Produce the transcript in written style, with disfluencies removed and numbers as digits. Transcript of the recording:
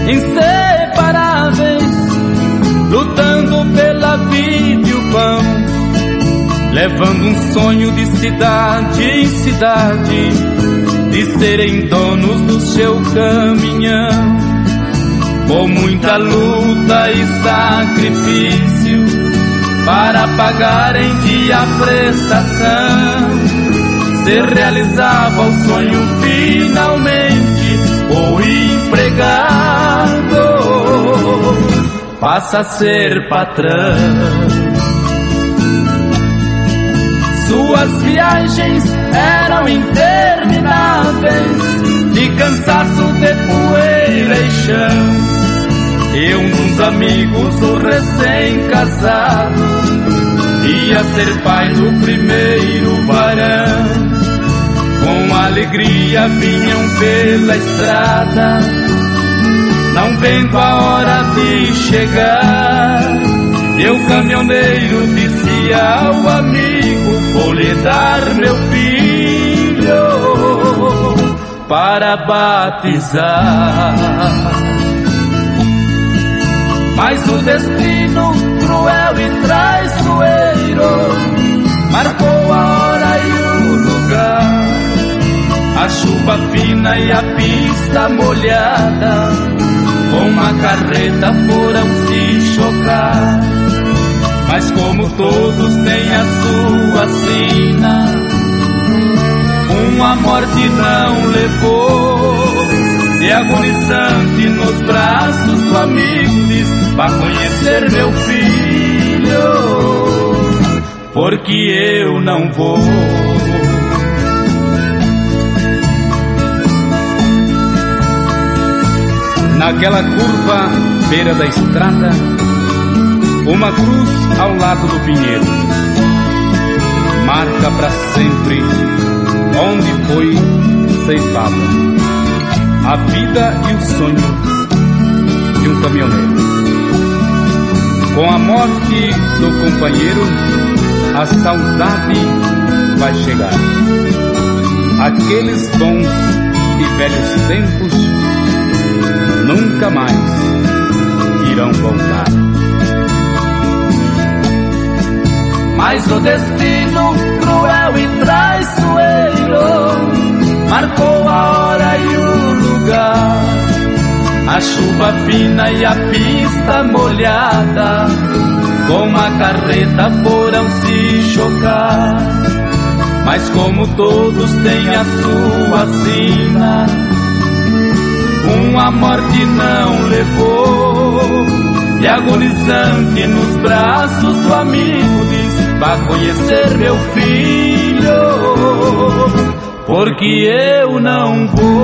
inseparáveis, lutando pela vida e o pão, levando um sonho de cidade em cidade, de serem donos do seu caminhão. Com muita luta e sacrifício para pagar em dia a prestação, se realizava o sonho finalmente. O empregado passa a ser patrão. Suas viagens eram intermináveis, de cansaço, de poeira e chão. E um dos amigos, o recém-casado, ia ser pai do primeiro varão. Com alegria vinham pela estrada, não vendo a hora de chegar. E o caminhoneiro disse ao amigo: vou lhe dar meu filho para batizar. Mas o destino cruel e traiçoeiro marcou a hora e o lugar. A chuva fina e a pista molhada, com uma carreta foram se chocar. Mas como todos têm a sua sina, uma morte não levou. E agonizante nos braços do amigo diz: vá conhecer meu filho, porque eu não vou. Naquela curva, beira da estrada, uma cruz ao lado do pinheiro, marca para sempre onde foi ceifada a vida e o sonho de um caminhoneiro. Com a morte do companheiro, a saudade vai chegar. Aqueles bons e velhos tempos nunca mais irão voltar. Mas o destino cruel e traiçoeiro marcou a hora e o lugar. A chuva fina e a pista molhada, com a carreta foram se chocar. Mas como todos têm a sua sina, uma morte não levou. E agonizante nos braços do amigo diz: vá conhecer meu filho, porque eu não vou.